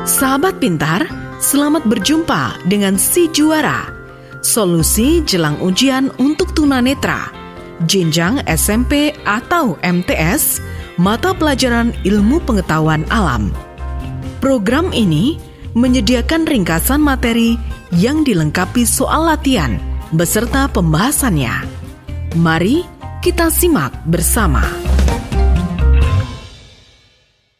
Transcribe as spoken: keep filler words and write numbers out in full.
Sahabat pintar, selamat berjumpa dengan Si Juara, solusi jelang ujian untuk tunanetra, jenjang S M P atau M T S, mata pelajaran ilmu pengetahuan alam. Program ini menyediakan ringkasan materi yang dilengkapi soal latihan beserta pembahasannya. Mari kita simak bersama.